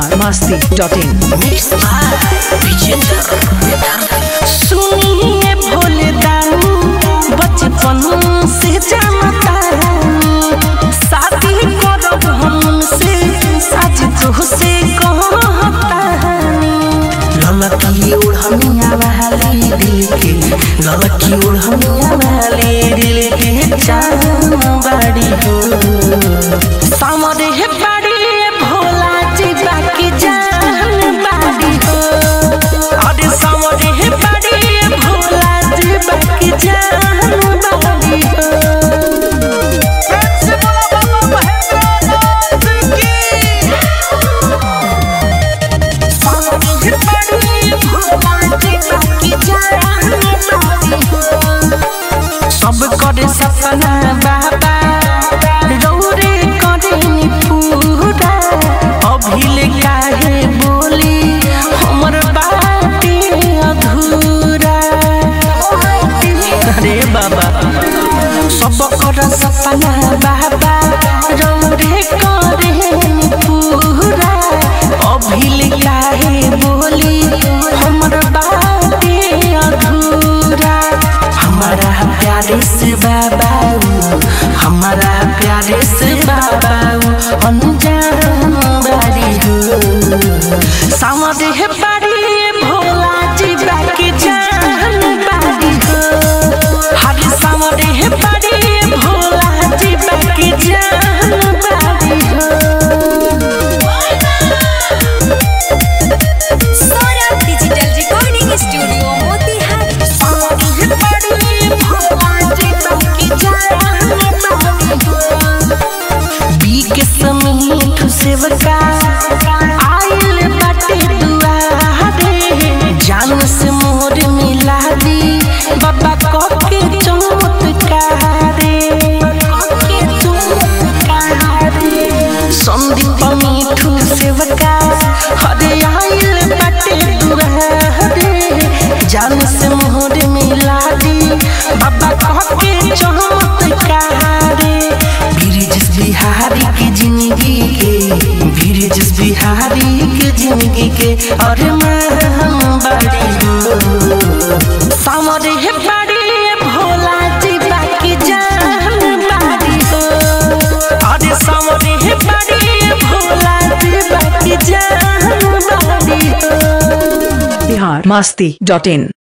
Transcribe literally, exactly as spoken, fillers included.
Bihar Masti dot in. सुनिए भोले दानी बचपन से जानता शादी करब हमसे आज तुझसे कहता ललकी उड़निया वाली दिल के ललकी उड़निया वाली दिल के जान बाड़ी हो सामरे है बाड़ी भोला जी बाकी जान बाड़ी हो अरे सामरे है बाड़ी भोला जी बाकी जान बाड़ी हो सब करे सपना बाबा रौरे करे नी पूरा अभिले काहे बोली हमर बाटे अधूरा अरे बाबा सब करे सपना बाबा रौरे करे नी पूरा अभिले काहे बोली हमर बाटे अधूरा हमारा प्यारे से बाबा हमारा प्यारे से बाबा अनजान बाड़ी हो सामने है बाड़ी भोला जी बाकी जान बाड़ी हो हरे सामने है बाड़ी भोला जी बाकी जान बाड़ी हो Saurabh digital recording studio Motihari. सेवका आइल बाटे दुआरे जान से मोर मिला दी बाबा के चमत्कारे संदीप मीठू सेवका हरे आइल बाटे दुआरे जान से मोर मिला दी बाबा के चमत्कारे ब्रिजेश बिहारी की जिंदगी के ब्रिजेश बिहारी के जिंदगी के और हम बड़ी हो सामरे है बड़ी भोला जी बाकी जान बड़ी हो अरे सामरे है बड़ी भोला जी बाकी जान बड़ी हो बिहार मस्ती डॉट इन।